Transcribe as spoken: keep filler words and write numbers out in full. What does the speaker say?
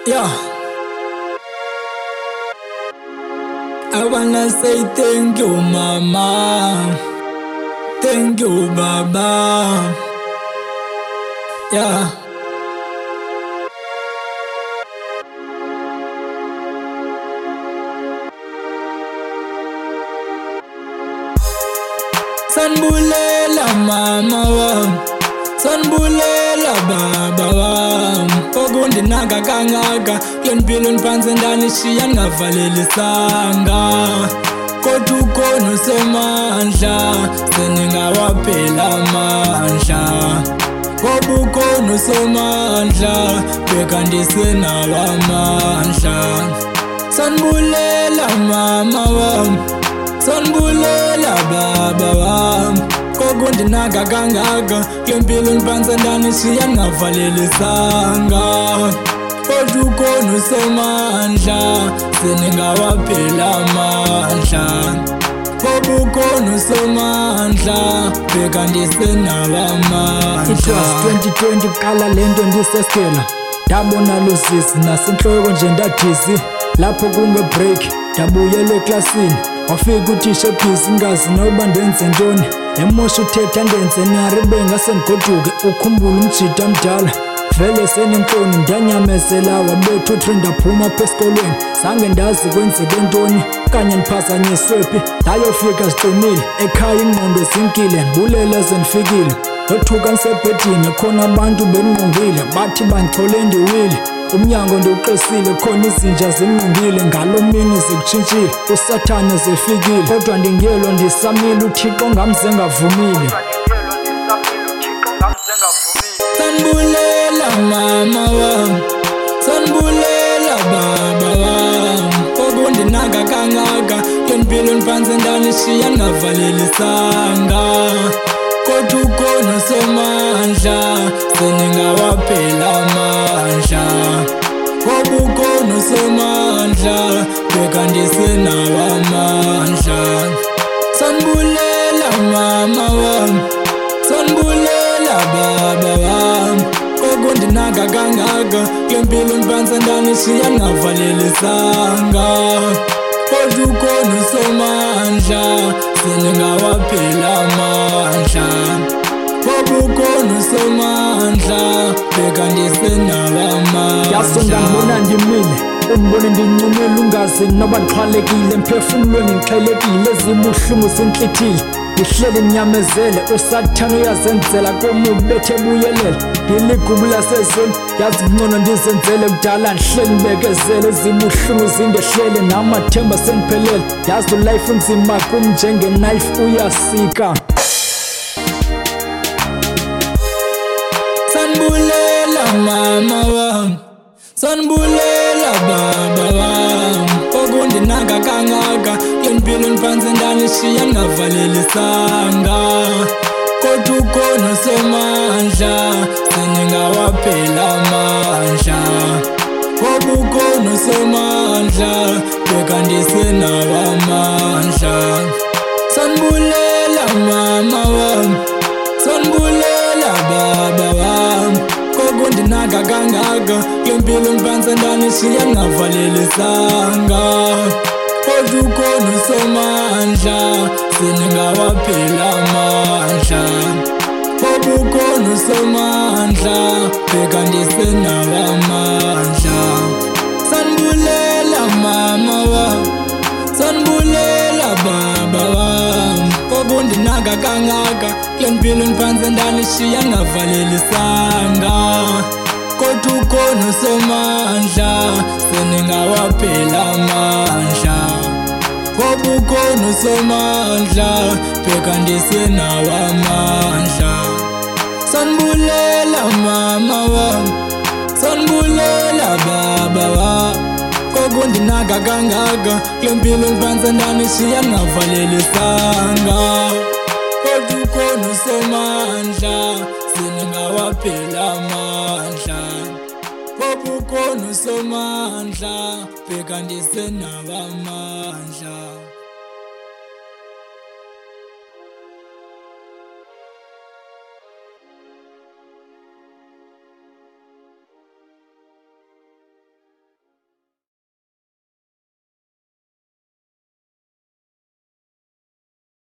Yeah, I wanna say thank you, mama. Thank you, baba. Yeah. Sanbulela mama wam, sanbulela baba wam. Okundinaka kangaka kule mpilo ndiphansi ndanishiya ndingavalelisanga. Kodwa ukhona uSomandla seningawaphelanga amandla. Ngoba ukhona uSomandla bheka ndisenawo amandla. Sanbulela mama wam, sanbulela baba wam. Okundinaka kangaka kule mpilo ndiphansi ndanishiya ndingavalelisanga. Kodwa ukhona uSomandla seningawaphelanga amandla. Ngoba ukhona uSomandla bheka ndisenawo amandla. It was twenty twenty kuqala lento ndiseskela, ndabona lusisi nasenhloko nje ndadisi. Lapho kunge-break ndabuyela eklasini, wafika uthisha ebhizi ngazi noba ndenze ntoni. Emosha uthetha ndenze nari bengase ndigoduke, ukhumbula umjida mdala vele senenhloni. Ndanyamezela wabetha uthri ndaphuma apha esikolweni, zange ndazi kwenzeke ntoni kanye ndiphazanyiswephi. Ndayofika ziqinile ekhaya ingqondo zinkile, ndibulela zendifikile. Ndothuka ndisebhedini khona abantu bendingqongile, bathi bandixhole ndiwile. Umnyango ndiwuqesile khona izinja zinqungile, ngalo mini zikutshintshile usathane zifikile. Kodwa ndingelo ndisamile, uThixo ngamze ngavumile. Sanbulela mama wam, sanbulela baba wam. Okundinaka kangaka kule mpilo ndiphansi ndanishiya ndingavalelisanga. Kodwa ukhona uSomandla seningawaphelanga amandla. Ngoba ukhona uSomandla bheka ndisenawo amandla. Sanbulela mama wam, sanbulela baba wam. Okundinaka kangaka kule mpilo ndiphansi ndanishiya ndingavalelisanga. Kodwa ukhona uSomandla seningawaphelanga amandla. Ngoba ukhona uSomandla bheka ndisenawo amandla. Yasonda ngibona ndimile, ungibone ndincumile, ungazi noba ndixhwalekile. Mphefumulweni ngixhelekile, ezibuhlungu zintlithile. Ndihleli ndinyamezele, usathane uyazenzela komubi bethe buyelela. Ndiligubu lasezweni, yazi kungcono ndizenzele kudala. Ndihleli ndibekezele, ezibuhlungu zindehlele, namathemba sendiphelele. Yazi ulife unzima kum njengenayif uyasika. Sanbulela mama wam, sanbulela baba wam. Okundinaka kangaka kule mpilo ndiphansi ndanishiya ndingavalelisanga. Kodwa ukhona uSomandla seningawaphelanga amandla. Ngoba ukhona uSomandla bheka ndisenawo amandla. Sanbulela mama wam, sanbulela baba wam. Okundinaka kangaka kule mpilo ndiphansi ndanishiya ndingavalelisanga. Kodwa ukhona uSomandla seningawaphelanga amandla. Ngoba ukhona uSomandla bheka ndisenawo amandla. Sanbulela mama wam, sanbulela baba wam. Okundinaka kangaka kule mpilo ndiphansi ndanishiya ndingavalelisanga. Kodwa ukhona uSomandla seningawaphelanga amandla. Ngoba ukhona uSomandla bheka ndisenawo amandla. Sanbulela mama wam, sanbulela baba wam. Okundinaka kangaka kule mpilo ndiphansi ndanishiya ndingavalelisanga. Kodwa ukhona uSomandla seningawaphelanga amandla. Ngoba ukhona uSomandla bheka ndisenawo amandla.